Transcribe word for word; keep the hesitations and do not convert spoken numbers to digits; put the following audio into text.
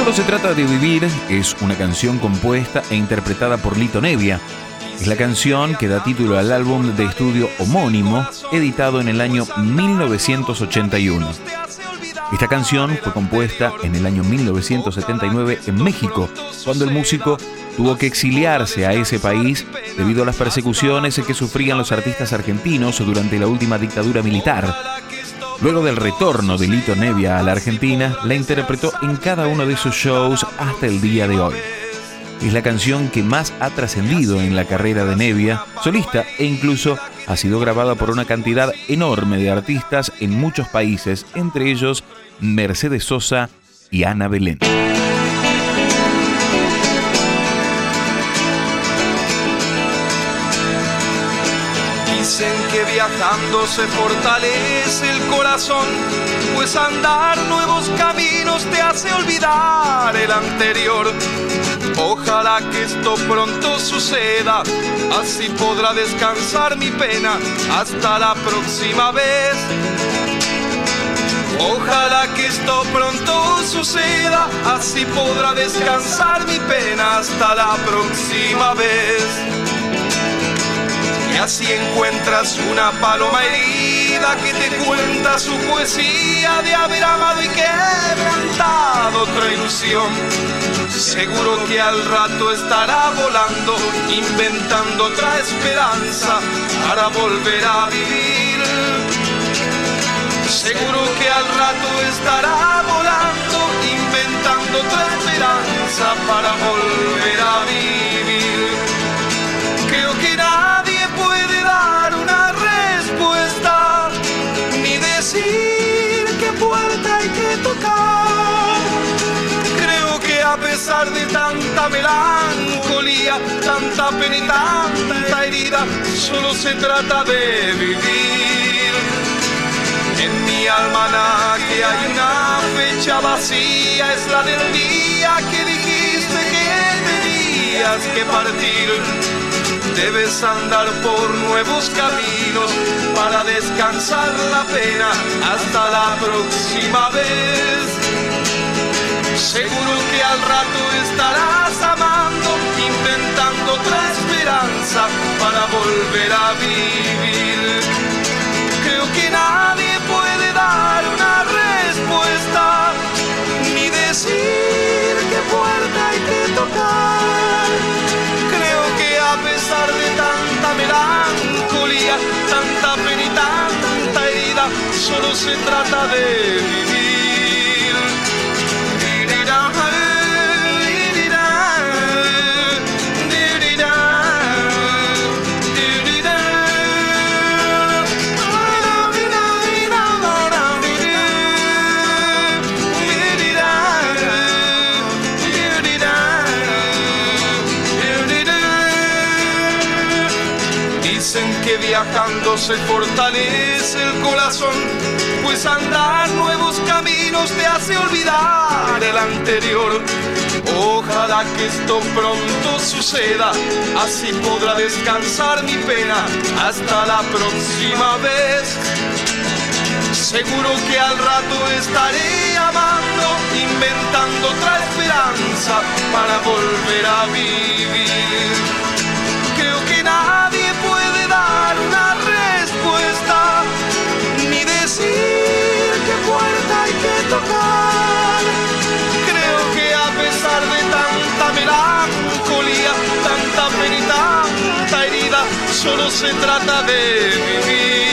Solo se trata de vivir es una canción compuesta e interpretada por Lito Nebbia. Es la canción que da título al álbum de estudio homónimo, editado en el año mil novecientos ochenta y uno. Esta canción fue compuesta en el año mil novecientos setenta y nueve en México, cuando el músico tuvo que exiliarse a ese país debido a las persecuciones que sufrían los artistas argentinos durante la última dictadura militar. Luego del retorno de Lito Nebbia a la Argentina, la interpretó en cada uno de sus shows hasta el día de hoy. Es la canción que más ha trascendido en la carrera de Nebbia, solista, e incluso ha sido grabada por una cantidad enorme de artistas en muchos países, entre ellos Mercedes Sosa y Ana Belén. Dicen que viajando se fortalece el corazón, pues andar nuevos caminos te hace olvidar el anterior. Ojalá que esto pronto suceda, así podrá descansar mi pena hasta la próxima vez. Ojalá que esto pronto suceda, así podrá descansar mi pena hasta la próxima vez. Y así encuentras una paloma herida que te cuenta su poesía de haber amado y quebrantado otra ilusión. Seguro que al rato estará volando, inventando otra esperanza para volver a vivir. Seguro que al rato estará volando, inventando otra esperanza para volver a vivir. Creo que nadie puede dar una respuesta, ni decir qué puerta hay que tocar. Creo que a pesar de tanta melancolía, tanta pena y tanta herida, solo se trata de vivir. En mi almanaque hay una fecha vacía, es la del día que dijiste que tenías que partir. Debes andar por nuevos caminos para descansar la pena hasta la próxima vez. Seguro que al rato estarás amando, inventando otra esperanza para volver a vivir. Creo que nadie puede dar una respuesta, ni decir qué puerta hay que tocar. Creo que a pesar de tanta melancolía, tanta pena y tanta herida, solo se trata de vivir. Viajando se fortalece el corazón, pues andar nuevos caminos te hace olvidar el anterior. Ojalá que esto pronto suceda, así podrá descansar mi pena hasta la próxima vez. Seguro que al rato estaré amando, inventando otra esperanza para volver a vivir. Creo que nadie puede dar una respuesta, ni decir qué puerta hay que tocar. Creo que a pesar de tanta melancolía, tanta pena y tanta herida, solo se trata de vivir.